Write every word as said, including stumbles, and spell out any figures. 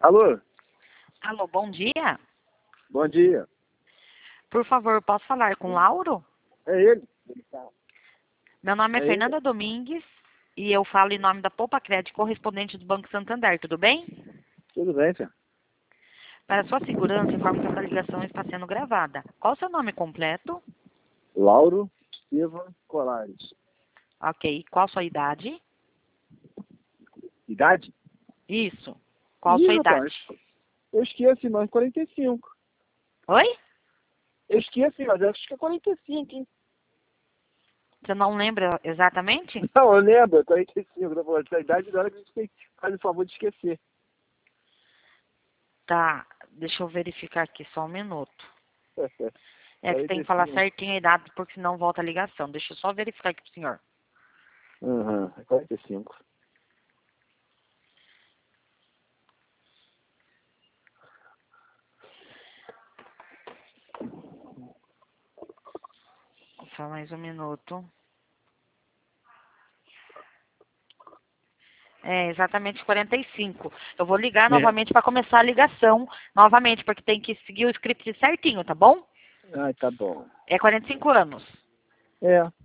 Alô? Alô, bom dia. Bom dia. Por favor, posso falar com Lauro? É ele? Meu nome é, É ele? Fernanda Domingues e eu falo em nome da Poupa Crédito, correspondente do Banco Santander, tudo bem? Tudo bem, senhor. Para sua segurança, informo que essa ligação está sendo gravada. Qual o seu nome completo? Lauro Silva Colares. Ok. Qual a sua idade? Idade? Isso. Qual a Ih, sua rapaz, idade? eu esqueci, mas quarenta e cinco. Oi? Eu esqueci, mas eu acho que é quarenta e cinco, hein? Você não lembra exatamente? Não, eu lembro, é quarenta e cinco. Eu tô falando, essa idade na hora que a gente tem, faz o favor de esquecer. Tá. Deixa eu verificar aqui só um minuto. É que tem que falar quarenta e cinco. certinho a idade, porque senão volta a ligação. Deixa eu só verificar aqui pro senhor. Aham, é quarenta e cinco. Só mais um minuto. É, exatamente quarenta e cinco. Eu vou ligar É. novamente para começar a ligação novamente, porque tem que seguir o script certinho, tá bom? Ai, tá bom. É quarenta e cinco anos. É.